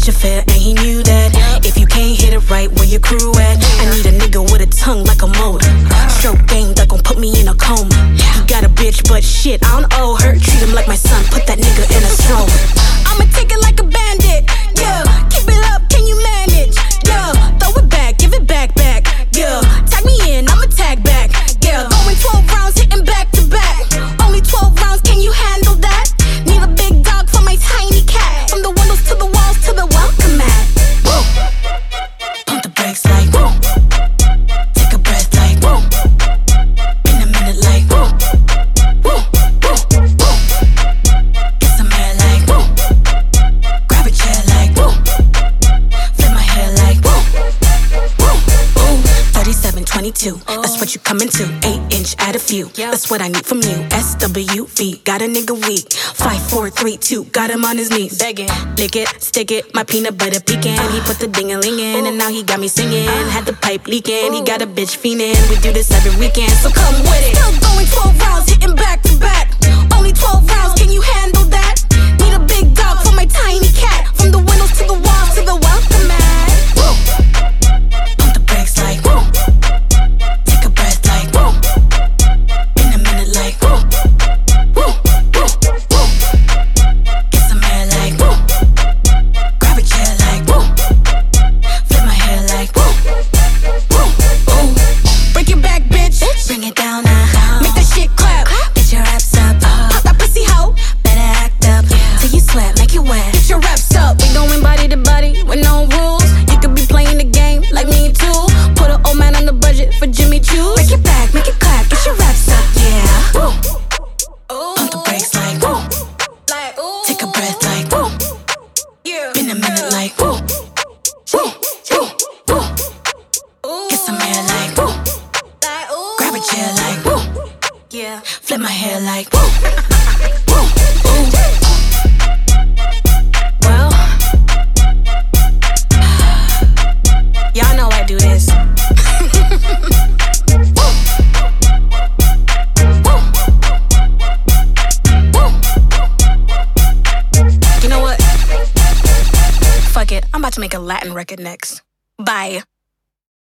your fare and he knew that. If you can't hit it right, where your crew at? I need a nigga with a tongue like a motor. Stroke game that gon' put me in a coma. He got a bitch, but shit, I don't owe her. Treat him like my son, put that nigga in a stroller. I'ma take it like a bandit, yeah. Keep it up, can you manage? Yeah, throw it back, give it back, yeah. Tag me in, I'ma tag back, yeah. Going 12 rounds, hitting back to back. Only 12 rounds, can you handle that? Need a big dog for my tiny cat. From the windows to the walls to the welcome mat. Woo. Pump the brakes like woo. Take a breath like woo. In a minute like woo. Woo, woo, woo. Get some air like woo. Grab a chair like woo. Flip my hair like woo. Woo, woo. 3722, that's what you coming to. 8-inch, add a few, that's what I need from you. SWV, got a nigga weak. 5432, got him on his knees. Begging, lick it, stick it, my peanut butter pecan. He put the ding-a-ling in, and now he got me singing. Had the pipe leaking, he got a bitch fiending. We do this every weekend, so come with it. Still going 12 rounds, hitting back to back. Only 12 rounds, can you handle that? Need a big dog for my tiny cat. From the windows to the walls to the welcome mat. Woo. Pump the brakes like woo. Take a breath like woo. In a minute like woo. Woo, woo, woo. Get some air like woo. Grab a chair like woo. Flip my hair like woo. Woo, woo. Break your back, bitch. Bring it down now. Make that shit clap. Get your raps up. Pop that pussy hoe. Better act up. Till you sweat, make it wet. Get your raps up. We going body to body with no rules. You could be playing the game like me too. Put an old man on the budget for Jimmy Choo. Break your back, make it clap. Get your raps up, yeah. Woo. Pump the brakes like woo. Take a breath like woo. In a minute like woo. Woo, woo, woo. Get some air like woo. Grab a chair like woo. Flip my hair like woo. Woo, woo. Well, y'all know I do this. You know what? Fuck it, I'm about to make a Latin record next. Bye.